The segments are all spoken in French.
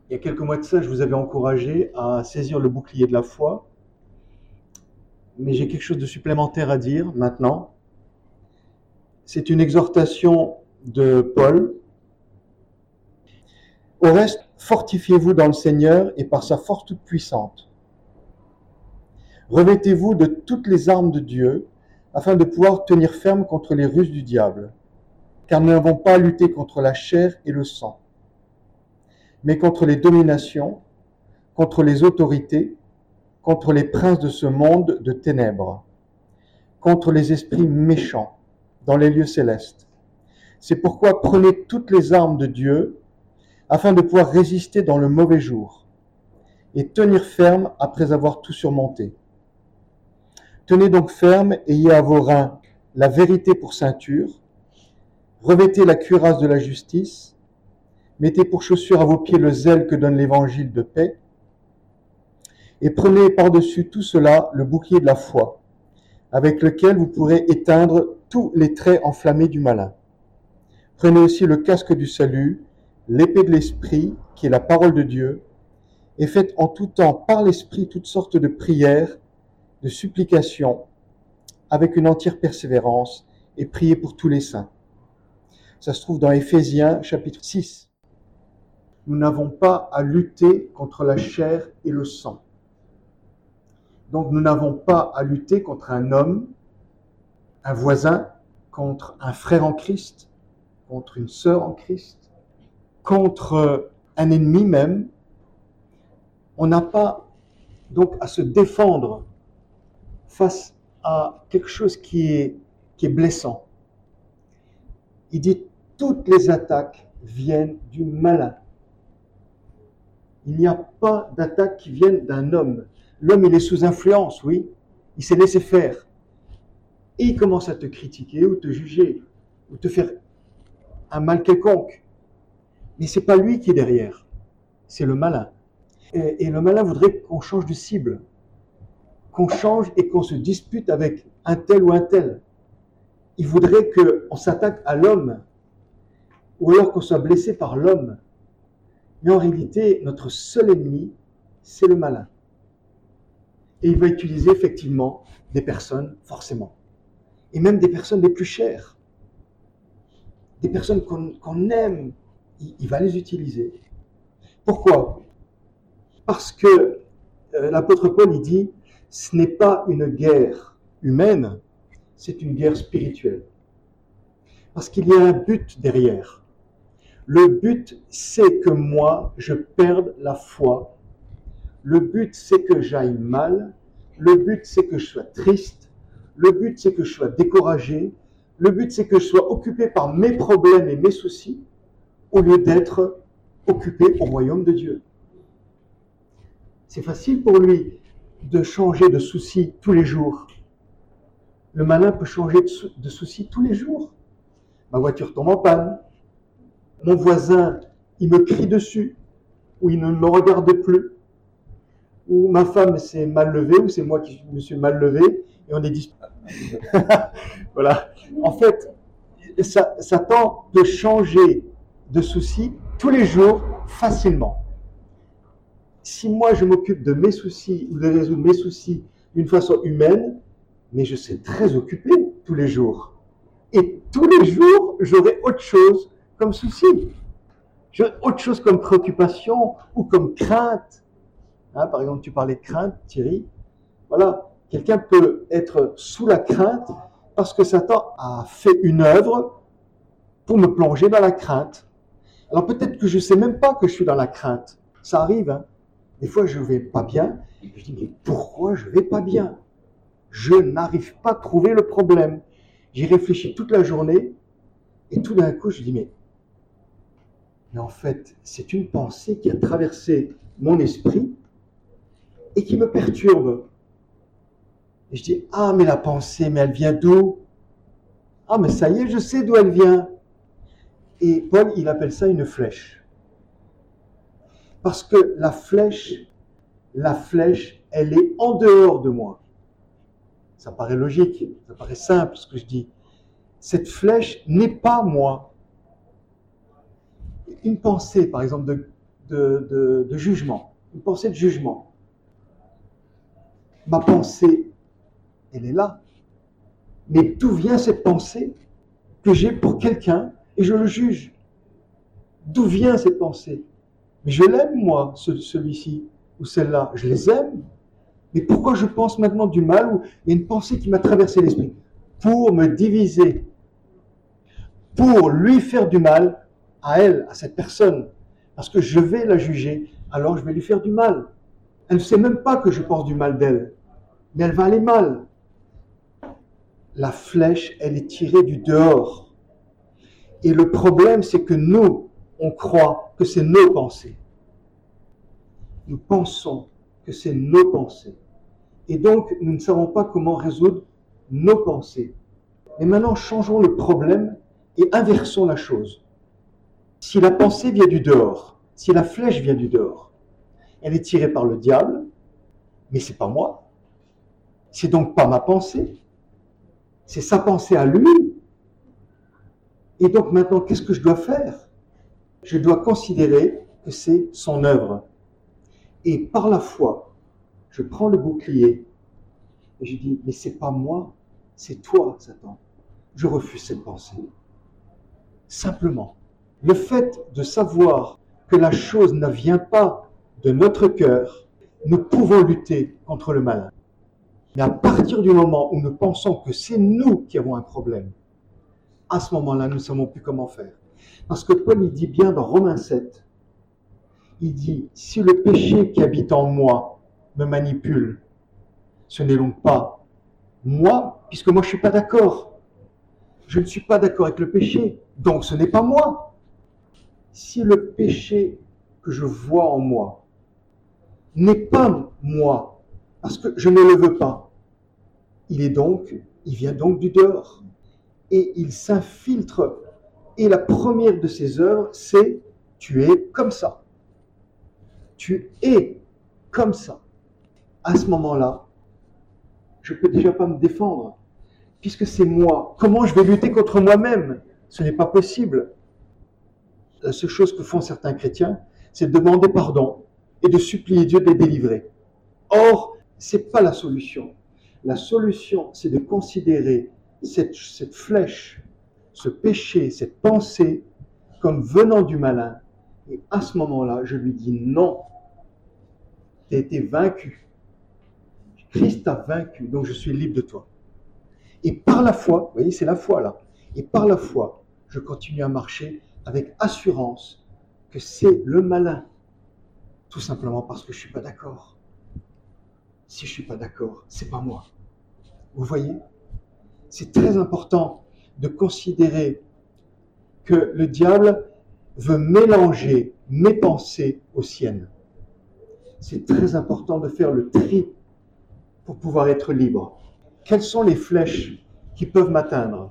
Il y a quelques mois de ça, je vous avais encouragé à saisir le bouclier de la foi, mais j'ai quelque chose de supplémentaire à dire maintenant. C'est une exhortation de Paul. Au reste, fortifiez-vous dans le Seigneur et par sa force toute puissante. Revêtez-vous de toutes les armes de Dieu, afin de pouvoir tenir ferme contre les ruses du diable. Car nous n'avons pas à lutter contre la chair et le sang, mais contre les dominations, contre les autorités, contre les princes de ce monde de ténèbres, contre les esprits méchants dans les lieux célestes. C'est pourquoi prenez toutes les armes de Dieu, afin de pouvoir résister dans le mauvais jour, et tenir ferme après avoir tout surmonté. Tenez donc ferme, ayez à vos reins la vérité pour ceinture, revêtez la cuirasse de la justice, mettez pour chaussure à vos pieds le zèle que donne l'évangile de paix, et prenez par-dessus tout cela le bouclier de la foi, avec lequel vous pourrez éteindre tous les traits enflammés du malin. Prenez aussi le casque du salut, l'épée de l'esprit, qui est la parole de Dieu, et faites en tout temps par l'esprit toutes sortes de prières, de supplications, avec une entière persévérance, et priez pour tous les saints. Ça se trouve dans Éphésiens chapitre 6. Nous n'avons pas à lutter contre la chair et le sang. Donc nous n'avons pas à lutter contre un homme, un voisin, contre un frère en Christ, contre une sœur en Christ, contre un ennemi même. On n'a pas donc à se défendre face à quelque chose qui est blessant. Il dit toutes les attaques viennent du malin. Il n'y a pas d'attaque qui vienne d'un homme. L'homme, il est sous influence, oui. Il s'est laissé faire. Et il commence à te critiquer ou te juger ou te faire un mal quelconque. Mais c'est pas lui qui est derrière. C'est le malin. Et le malin voudrait qu'on change de cible. Qu'on change et qu'on se dispute avec un tel ou un tel. Il voudrait qu'on s'attaque à l'homme. Ou alors qu'on soit blessé par l'homme. Mais en réalité, notre seul ennemi, c'est le malin. Et il va utiliser effectivement des personnes, forcément. Et même des personnes les plus chères. Des personnes qu'on aime, il va les utiliser. Pourquoi ? Parce que l'apôtre Paul, il dit, ce n'est pas une guerre humaine, c'est une guerre spirituelle. Parce qu'il y a un but derrière. Le but, c'est que moi, je perde la foi. Le but, c'est que j'aille mal. Le but, c'est que je sois triste. Le but, c'est que je sois découragé. Le but, c'est que je sois occupé par mes problèmes et mes soucis, au lieu d'être occupé au royaume de Dieu. C'est facile pour lui de changer de soucis tous les jours. Le malin peut changer de soucis tous les jours. Ma voiture tombe en panne. Mon voisin, il me crie dessus, ou il ne me regarde plus, ou ma femme s'est mal levée, ou c'est moi qui me suis mal levé, et on est disputé. Voilà. En fait, Satan peut changer de soucis tous les jours facilement. Si moi je m'occupe de mes soucis ou de résoudre mes soucis d'une façon humaine, mais je serai très occupé tous les jours. Et tous les jours, j'aurai autre chose comme souci. J'aurai autre chose comme préoccupation ou comme crainte. Hein, par exemple, tu parlais de crainte, Thierry. Voilà. Quelqu'un peut être sous la crainte parce que Satan a fait une œuvre pour me plonger dans la crainte. Alors peut-être que je ne sais même pas que je suis dans la crainte. Ça arrive. Hein. Des fois, je ne vais pas bien. Je dis, mais pourquoi je ne vais pas bien ? Je n'arrive pas à trouver le problème. J'y réfléchis toute la journée. Et tout d'un coup, je dis, mais en fait, c'est une pensée qui a traversé mon esprit et qui me perturbe. Et je dis, ah, mais la pensée, mais elle vient d'où ? Ah, mais ça y est, je sais d'où elle vient. Et Paul, il appelle ça une flèche. Parce que la flèche, elle est en dehors de moi. Ça paraît logique, ça paraît simple ce que je dis. Cette flèche n'est pas moi. Une pensée, par exemple, de jugement, une pensée de jugement. Ma pensée, elle est là. Mais d'où vient cette pensée que j'ai pour quelqu'un et je le juge? D'où vient cette pensée? Mais je l'aime, moi, celui-ci ou celle-là. Je les aime. Mais pourquoi je pense maintenant du mal? Ou il y a une pensée qui m'a traversé l'esprit pour me diviser, pour lui faire du mal à elle, à cette personne. Parce que je vais la juger, alors je vais lui faire du mal. Elle ne sait même pas que je pense du mal d'elle, mais elle va aller mal. La flèche, elle est tirée du dehors. Et le problème, c'est que nous, on croit que c'est nos pensées. Nous pensons que c'est nos pensées. Et donc, nous ne savons pas comment résoudre nos pensées. Mais maintenant, changeons le problème et inversons la chose. Si la pensée vient du dehors, si la flèche vient du dehors, elle est tirée par le diable, mais c'est pas moi. C'est donc pas ma pensée. C'est sa pensée à lui. Et donc maintenant, qu'est-ce que je dois faire? Je dois considérer que c'est son œuvre. Et par la foi, je prends le bouclier et je dis, mais c'est pas moi, c'est toi, Satan. Je refuse cette pensée. Simplement. Le fait de savoir que la chose ne vient pas de notre cœur, nous pouvons lutter contre le malin. Mais à partir du moment où nous pensons que c'est nous qui avons un problème, à ce moment-là, nous ne savons plus comment faire. Parce que Paul, il dit bien dans Romains 7, il dit, si le péché qui habite en moi me manipule, ce n'est donc pas moi, puisque moi je ne suis pas d'accord. Je ne suis pas d'accord avec le péché, donc ce n'est pas moi. Si le péché que je vois en moi n'est pas moi, parce que je ne le veux pas, il vient donc du dehors. Et il s'infiltre. Et la première de ses œuvres, c'est « tu es comme ça ». Tu es comme ça. À ce moment-là, je ne peux déjà pas me défendre, puisque c'est moi. Comment je vais lutter contre moi-même? Ce n'est pas possible. La seule chose que font certains chrétiens, c'est de demander pardon et de supplier Dieu de les délivrer. Or, ce n'est pas la solution. La solution, c'est de considérer cette flèche, ce péché, cette pensée, comme venant du malin. Et à ce moment-là, je lui dis non. Tu as été vaincu. Christ t'a vaincu, donc je suis libre de toi. Et par la foi, vous voyez, c'est la foi là. Et par la foi, je continue à marcher avec assurance que c'est le malin. Tout simplement parce que je ne suis pas d'accord. Si je ne suis pas d'accord, ce n'est pas moi. Vous voyez? C'est très important de considérer que le diable veut mélanger mes pensées aux siennes. C'est très important de faire le tri pour pouvoir être libre. Quelles sont les flèches qui peuvent m'atteindre?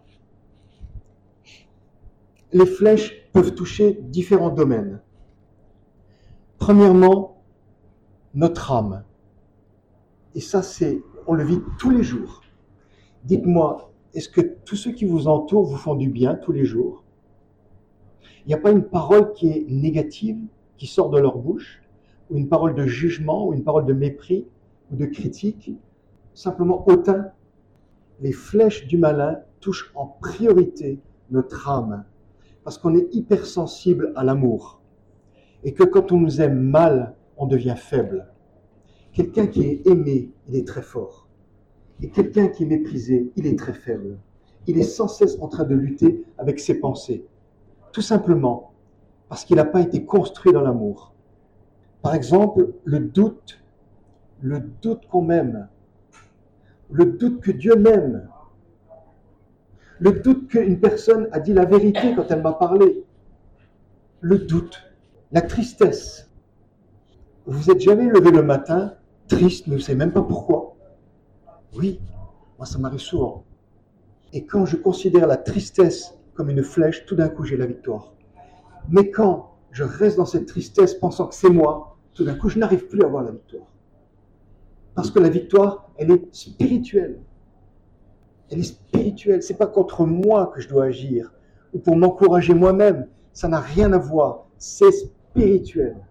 Les flèches peuvent toucher différents domaines. Premièrement, notre âme. Et ça, on le vit tous les jours. Dites-moi, est-ce que tous ceux qui vous entourent vous font du bien tous les jours? Il n'y a pas une parole qui est négative, qui sort de leur bouche, ou une parole de jugement, ou une parole de mépris, ou de critique, simplement hautain. Les flèches du malin touchent en priorité notre âme, parce qu'on est hypersensible à l'amour, et que quand on nous aime mal, on devient faible. Quelqu'un qui est aimé, il est très fort, et quelqu'un qui est méprisé, il est très faible. Il est sans cesse en train de lutter avec ses pensées, tout simplement parce qu'il n'a pas été construit dans l'amour. Par exemple, le doute qu'on m'aime, le doute que Dieu m'aime, le doute qu'une personne a dit la vérité quand elle m'a parlé, le doute, la tristesse. Vous êtes jamais levé le matin triste, mais vous ne savez même pas pourquoi? Oui, moi ça m'arrive souvent. Et quand je considère la tristesse comme une flèche, tout d'un coup j'ai la victoire. Mais quand je reste dans cette tristesse pensant que c'est moi, tout d'un coup je n'arrive plus à avoir la victoire. Parce que la victoire, elle est spirituelle. Elle est spirituelle. Ce n'est pas contre moi que je dois agir ou pour m'encourager moi-même. Ça n'a rien à voir. C'est spirituel.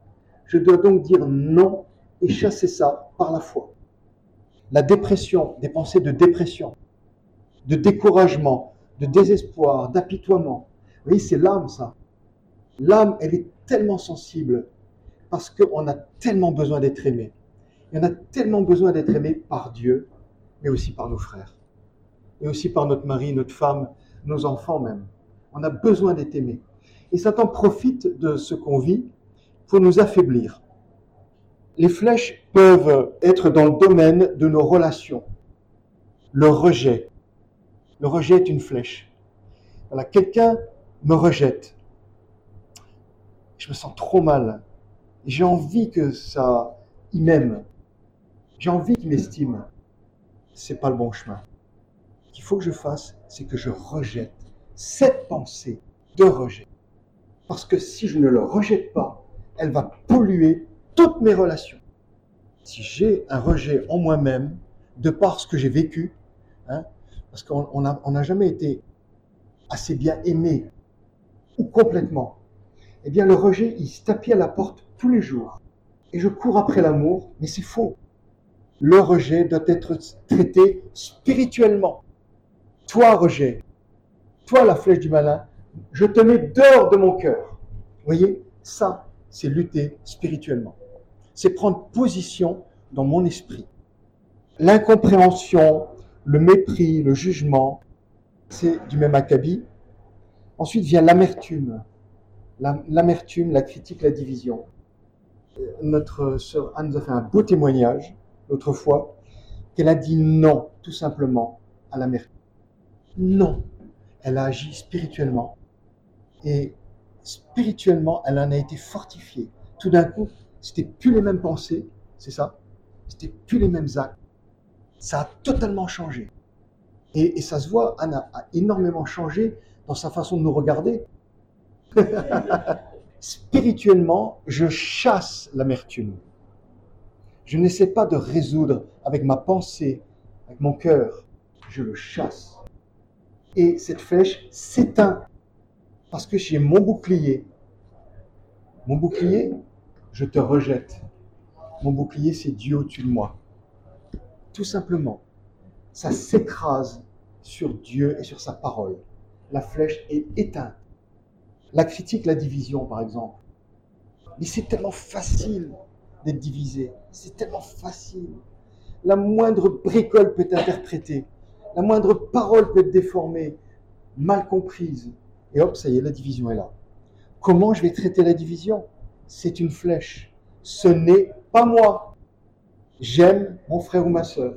Je dois donc dire non et chasser ça par la foi. La dépression, des pensées de dépression, de découragement, de désespoir, d'apitoiement. Vous voyez, c'est l'âme, ça. L'âme, elle est tellement sensible parce qu'on a tellement besoin d'être aimé. Et on a tellement besoin d'être aimé par Dieu, mais aussi par nos frères. Et aussi par notre mari, notre femme, nos enfants même. On a besoin d'être aimé. Et Satan profite de ce qu'on vit pour nous affaiblir. Les flèches peuvent être dans le domaine de nos relations. Le rejet. Le rejet est une flèche. Voilà, quelqu'un me rejette. Je me sens trop mal. J'ai envie que ça, il m'aime. J'ai envie qu'il m'estime. C'est pas le bon chemin. Ce qu'il faut que je fasse, c'est que je rejette cette pensée de rejet. Parce que si je ne le rejette pas, elle va polluer toutes mes relations. Si j'ai un rejet en moi-même, de par ce que j'ai vécu, parce qu'on n'a jamais été assez bien aimé, ou complètement, eh bien le rejet, il se tapit à la porte tous les jours. Et je cours après l'amour, mais c'est faux. Le rejet doit être traité spirituellement. Toi, rejet, toi, la flèche du malin, je te mets dehors de mon cœur. Vous voyez, ça, c'est lutter spirituellement. C'est prendre position dans mon esprit. L'incompréhension, le mépris, le jugement, c'est du même acabit. Ensuite vient l'amertume. L'amertume, la critique, la division. Notre sœur Anne nous a fait un beau témoignage l'autre fois, qu'elle a dit non, tout simplement, à l'amertume. Non. Elle a agi spirituellement. Et spirituellement, elle en a été fortifiée. Tout d'un coup, c'était plus les mêmes pensées, c'est ça? C'était plus les mêmes actes. Ça a totalement changé. Et ça se voit, Anne a énormément changé dans sa façon de nous regarder. Spirituellement, je chasse l'amertume. Je n'essaie pas de résoudre avec ma pensée, avec mon cœur. Je le chasse. Et cette flèche s'éteint parce que j'ai mon bouclier. Mon bouclier, je te rejette. Mon bouclier, c'est Dieu au-dessus de moi. Tout simplement. Ça s'écrase sur Dieu et sur sa parole. La flèche est éteinte. La critique, la division, par exemple. Mais c'est tellement facile d'être divisé. C'est tellement facile. La moindre bricole peut être interprétée. La moindre parole peut être déformée, mal comprise. Et hop, ça y est, la division est là. Comment je vais traiter la division? C'est une flèche. Ce n'est pas moi. J'aime mon frère ou ma sœur.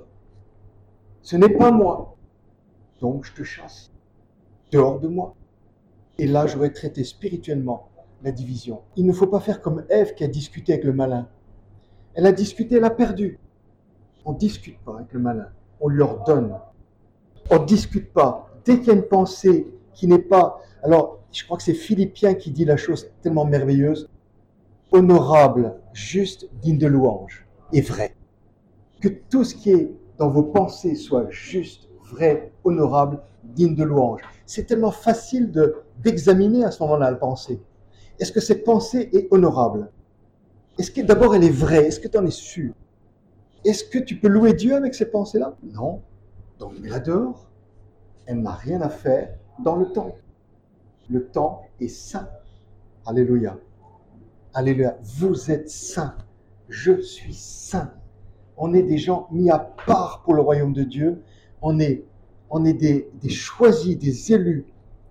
Ce n'est pas moi. Donc je te chasse. Dehors de moi. Et là, j'aurais traité spirituellement la division. Il ne faut pas faire comme Ève qui a discuté avec le malin. Elle a discuté, elle a perdu. On ne discute pas avec le malin. On lui ordonne. On ne discute pas. Dès qu'il y a une pensée qui n'est pas... Alors, je crois que c'est Philippiens qui dit la chose tellement merveilleuse. Honorable, juste, digne de louange et vrai. Que tout ce qui est dans vos pensées soit juste, vrai, honorable, digne de louange. C'est tellement facile d'examiner à ce moment-là la pensée. Est-ce que cette pensée est honorable? Est-ce que d'abord elle est vraie? Est-ce que tu en es sûr? Est-ce que tu peux louer Dieu avec ces pensées-là? Non. Donc mets-la dehors. Elle n'a rien à faire dans le temple. Le temple est saint. Alléluia. Alléluia. Vous êtes saints. Je suis saint. On est des gens mis à part pour le royaume de Dieu. On est des choisis, des élus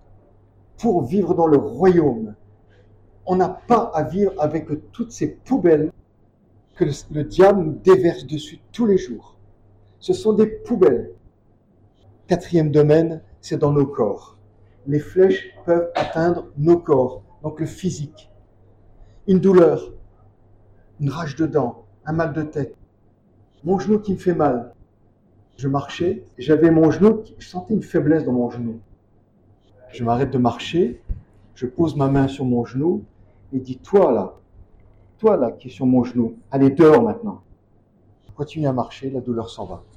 pour vivre dans le royaume. On n'a pas à vivre avec toutes ces poubelles que le diable nous déverse dessus tous les jours. Ce sont des poubelles. Quatrième domaine, c'est dans nos corps. Les flèches peuvent atteindre nos corps, donc le physique. Une douleur, une rage de dents, un mal de tête, mon genou qui me fait mal. Je marchais, j'avais mon genou, je sentais une faiblesse dans mon genou. Je m'arrête de marcher, je pose ma main sur mon genou et dis, toi là qui est sur mon genou, allez dehors maintenant. Je continue à marcher, la douleur s'en va.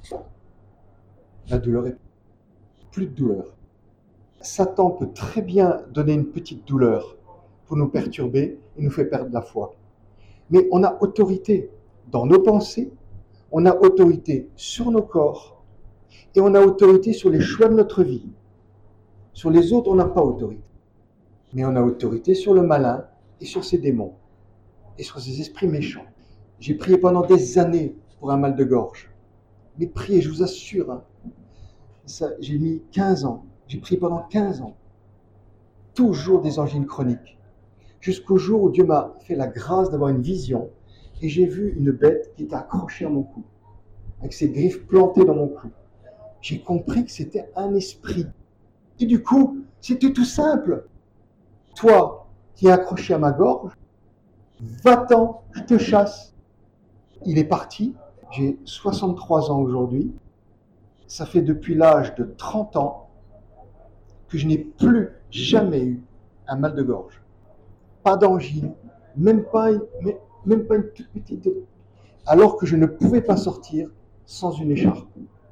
La douleur est plus de douleur. Satan peut très bien donner une petite douleur pour nous perturber et nous faire perdre la foi. Mais on a autorité dans nos pensées, on a autorité sur nos corps et on a autorité sur les choix de notre vie. Sur les autres, on n'a pas autorité. Mais on a autorité sur le malin et sur ses démons et sur ses esprits méchants. J'ai prié pendant des années pour un mal de gorge. Mais prié, je vous assure, hein, j'ai mis 15 ans. J'ai prié pendant 15 ans. Toujours des angines chroniques. Jusqu'au jour où Dieu m'a fait la grâce d'avoir une vision et j'ai vu une bête qui était accrochée à mon cou, avec ses griffes plantées dans mon cou. J'ai compris que c'était un esprit. Et du coup, c'était tout simple. Toi qui es accroché à ma gorge, va-t'en, je te chasse. Il est parti. J'ai 63 ans aujourd'hui. Ça fait depuis l'âge de 30 ans que je n'ai plus jamais eu un mal de gorge. Pas d'angine, même pas une toute petite. Alors que je ne pouvais pas sortir sans une écharpe.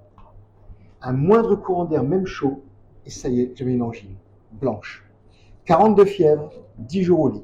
Un moindre courant d'air, même chaud, et ça y est, j'avais une angine blanche. 42 fièvres, 10 jours au lit.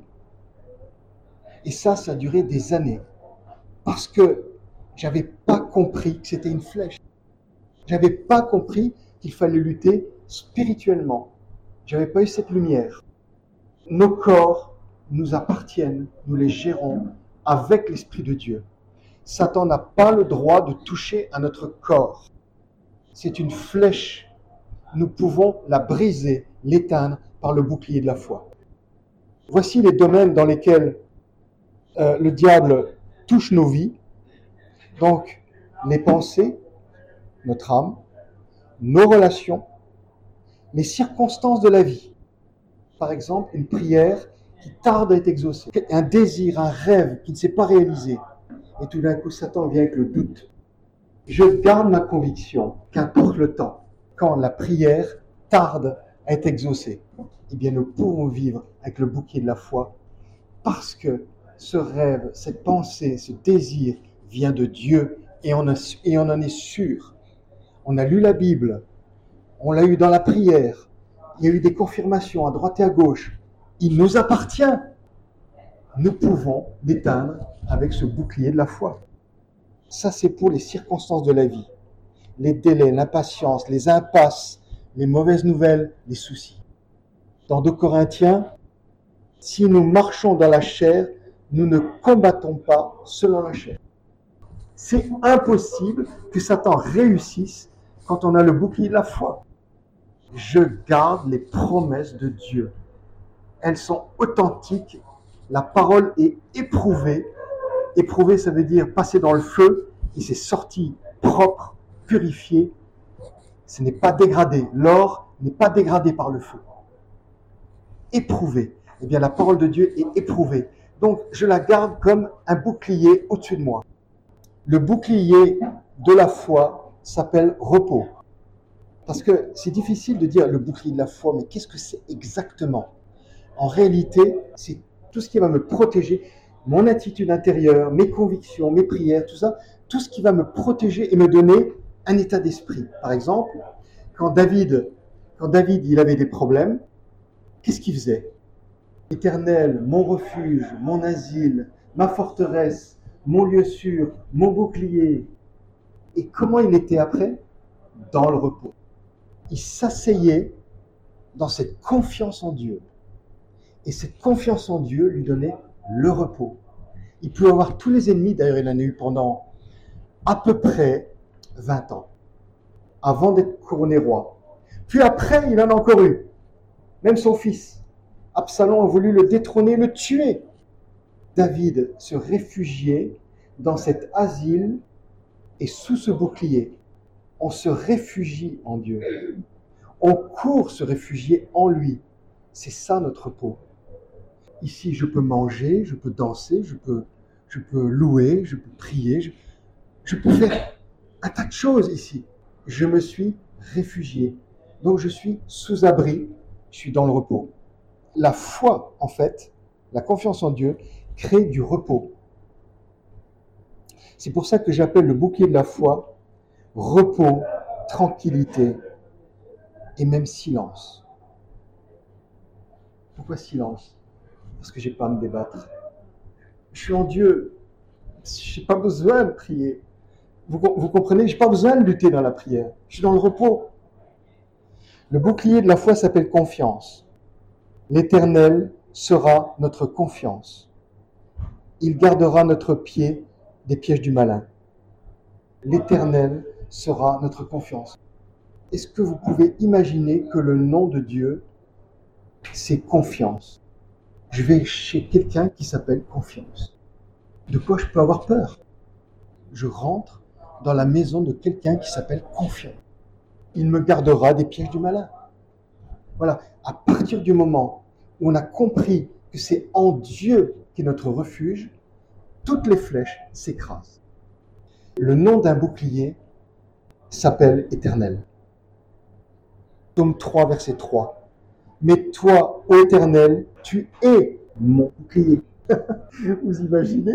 Et ça a duré des années. Parce que j'avais pas compris que c'était une flèche. J'avais pas compris qu'il fallait lutter spirituellement. J'avais pas eu cette lumière. Nos corps nous appartiennent, nous les gérons avec l'Esprit de Dieu. Satan n'a pas le droit de toucher à notre corps. C'est une flèche. Nous pouvons la briser, l'éteindre par le bouclier de la foi. Voici les domaines dans lesquels le diable touche nos vies. Donc, les pensées, notre âme, nos relations, les circonstances de la vie. Par exemple, une prière qui tarde à être exaucée, un désir, un rêve qui ne s'est pas réalisé. Et tout d'un coup, Satan vient avec le doute. Je garde ma conviction qu'importe le temps, quand la prière tarde à être exaucée, eh bien nous pouvons vivre avec le bouclier de la foi parce que ce rêve, cette pensée, ce désir vient de Dieu et on en est sûr. On a lu la Bible, on l'a eu dans la prière, il y a eu des confirmations à droite et à gauche. Il nous appartient. Nous pouvons l'éteindre avec ce bouclier de la foi. Ça, c'est pour les circonstances de la vie. Les délais, l'impatience, les impasses, les mauvaises nouvelles, les soucis. Dans 2 Corinthiens, si nous marchons dans la chair, nous ne combattons pas selon la chair. C'est impossible que Satan réussisse quand on a le bouclier de la foi. Je garde les promesses de Dieu. Elles sont authentiques. La parole est éprouvée. Éprouvé, ça veut dire passer dans le feu, et c'est sorti propre, purifié. Ce n'est pas dégradé. L'or n'est pas dégradé par le feu. Éprouvé. Eh bien, la parole de Dieu est éprouvée. Donc, je la garde comme un bouclier au-dessus de moi. Le bouclier de la foi s'appelle repos. Parce que c'est difficile de dire le bouclier de la foi, mais qu'est-ce que c'est exactement ? En réalité, c'est tout ce qui va me protéger, mon attitude intérieure, mes convictions, mes prières, tout ça, tout ce qui va me protéger et me donner un état d'esprit. Par exemple, quand David il avait des problèmes, qu'est-ce qu'il faisait ? Éternel, mon refuge, mon asile, ma forteresse, mon lieu sûr, mon bouclier. Et comment il était après ? Dans le repos. Il s'asseyait dans cette confiance en Dieu. Et cette confiance en Dieu lui donnait le repos. Il pouvait avoir tous les ennemis, d'ailleurs il en a eu pendant à peu près 20 ans, avant d'être couronné roi. Puis après, il en a encore eu. Même son fils, Absalom, a voulu le détrôner, le tuer. David se réfugiait dans cet asile et sous ce bouclier. On se réfugie en Dieu. On court se réfugier en lui. C'est ça notre repos. Ici, je peux manger, je peux danser, je peux louer, je peux prier, je peux faire un tas de choses ici. Je me suis réfugié. Donc je suis sous abri, je suis dans le repos. La foi, en fait, la confiance en Dieu, crée du repos. C'est pour ça que j'appelle le bouclier de la foi repos, tranquillité et même silence. Pourquoi silence ? Parce que j'ai pas à me débattre. Je suis en Dieu. Je n'ai pas besoin de prier. Vous comprenez? Je n'ai pas besoin de lutter dans la prière. Je suis dans le repos. Le bouclier de la foi s'appelle confiance. L'Éternel sera notre confiance. Il gardera notre pied des pièges du malin. L'Éternel sera notre confiance. Est-ce que vous pouvez imaginer que le nom de Dieu, c'est confiance? Je vais chez quelqu'un qui s'appelle confiance. De quoi je peux avoir peur? Je rentre dans la maison de quelqu'un qui s'appelle confiance. Il me gardera des pièges du malin. Voilà, à partir du moment où on a compris que c'est en Dieu qui est notre refuge, toutes les flèches s'écrasent. Le nom d'un bouclier s'appelle Éternel. Psaume 3, verset 3. Mais toi, ô Éternel, tu es mon bouclier. Vous imaginez?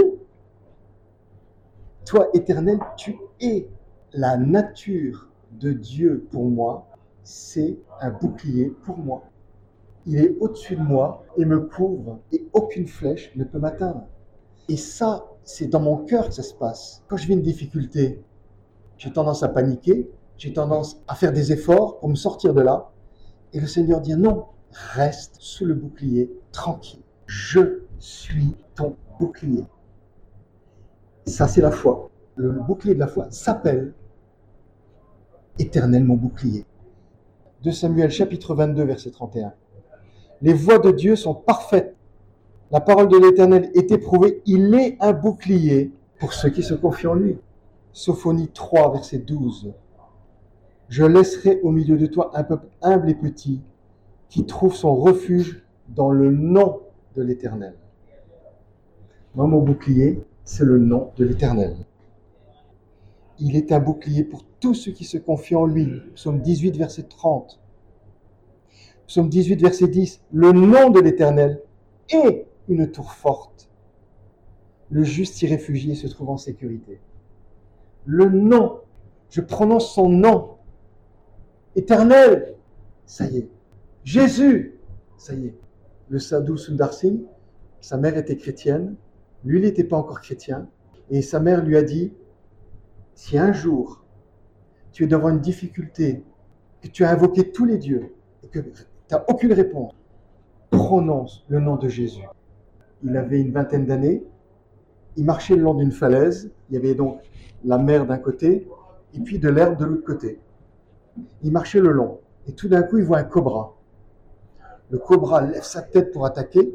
Toi, Éternel, tu es la nature de Dieu pour moi. C'est un bouclier pour moi. Il est au-dessus de moi et me couvre et aucune flèche ne peut m'atteindre. Et ça, c'est dans mon cœur que ça se passe. Quand je vis une difficulté, j'ai tendance à paniquer, j'ai tendance à faire des efforts pour me sortir de là. Et le Seigneur dit non, reste sous le bouclier, tranquille. Je suis ton bouclier. Ça, c'est la foi. Le bouclier de la foi s'appelle Éternel mon bouclier. 2 Samuel chapitre 22, verset 31. Les voies de Dieu sont parfaites. La parole de l'Éternel est éprouvée. Il est un bouclier pour ceux qui se confient en lui. Sophonie 3, verset 12. Je laisserai au milieu de toi un peuple humble et petit qui trouve son refuge dans le nom de l'Éternel. Moi, mon bouclier, c'est le nom de l'Éternel. Il est un bouclier pour tous ceux qui se confient en lui. Psaume 18, verset 30. Psaume 18, verset 10. Le nom de l'Éternel est une tour forte. Le juste s'y réfugie et se trouve en sécurité. Le nom, je prononce son nom. Éternel, ça y est. Jésus, ça y est. Le Sadhu Sundar Singh, sa mère était chrétienne, lui il n'était pas encore chrétien, et sa mère lui a dit, si un jour tu es devant une difficulté, que tu as invoqué tous les dieux, et que tu n'as aucune réponse, prononce le nom de Jésus. Il avait une vingtaine d'années, il marchait le long d'une falaise, il y avait donc la mer d'un côté, et puis de l'herbe de l'autre côté. Il marchait le long, et tout d'un coup il voit un cobra. Le cobra lève sa tête pour attaquer.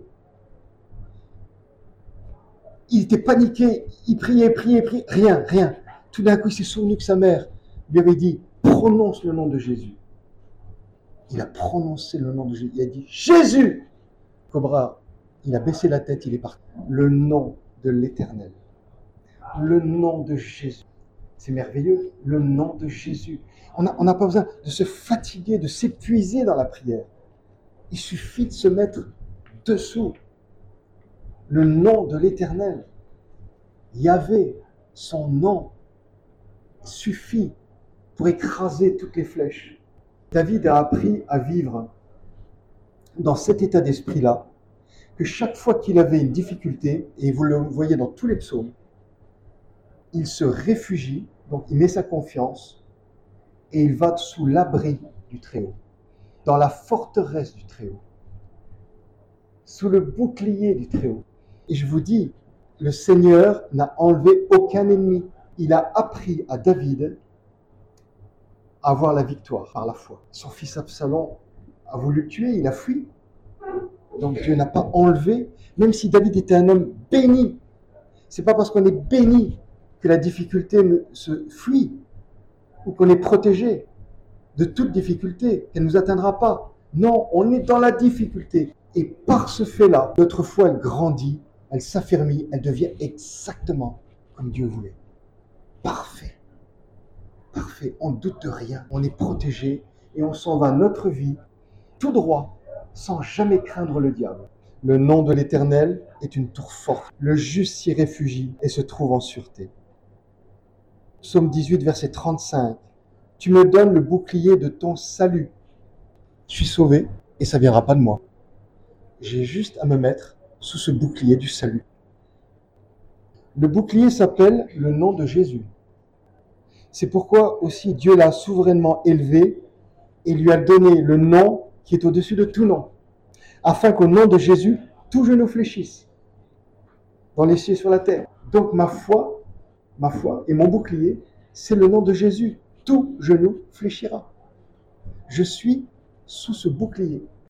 Il était paniqué, il priait, rien. Tout d'un coup, il s'est souvenu que sa mère lui avait dit « Prononce le nom de Jésus ». Il a prononcé le nom de Jésus. Il a dit « Jésus ». Cobra, il a baissé la tête, il est parti. Le nom de l'Éternel. Le nom de Jésus. C'est merveilleux, le nom de Jésus. On n'a pas besoin de se fatiguer, de s'épuiser dans la prière. Il suffit de se mettre dessous. Le nom de l'Éternel. Yahvé, son nom, suffit pour écraser toutes les flèches. David a appris à vivre dans cet état d'esprit-là, que chaque fois qu'il avait une difficulté, et vous le voyez dans tous les psaumes, il se réfugie, donc il met sa confiance, et il va sous l'abri du Très-Haut, dans la forteresse du Très-Haut, sous le bouclier du Très-Haut. Et je vous dis, le Seigneur n'a enlevé aucun ennemi. Il a appris à David à avoir la victoire par la foi. Son fils Absalom a voulu le tuer, il a fui. Donc Dieu n'a pas enlevé, même si David était un homme béni. C'est pas parce qu'on est béni que la difficulté se fuit ou qu'on est protégé de toute difficulté, qu'elle ne nous atteindra pas. Non, on est dans la difficulté. Et par ce fait-là, notre foi, elle grandit, elle s'affermit, elle devient exactement comme Dieu voulait. Parfait. Parfait. On ne doute de rien. On est protégé et on s'en va notre vie tout droit, sans jamais craindre le diable. Le nom de l'Éternel est une tour forte. Le juste s'y réfugie et se trouve en sûreté. Psaume 18, verset 35. Tu me donnes le bouclier de ton salut. Je suis sauvé et ça ne viendra pas de moi. J'ai juste à me mettre sous ce bouclier du salut. Le bouclier s'appelle le nom de Jésus. C'est pourquoi aussi Dieu l'a souverainement élevé et lui a donné le nom qui est au-dessus de tout nom, afin qu'au nom de Jésus, tout genou fléchisse, dans les cieux et sur la terre. Donc ma foi et mon bouclier, c'est le nom de Jésus. Tout genou fléchira. Je suis sous ce bouclier.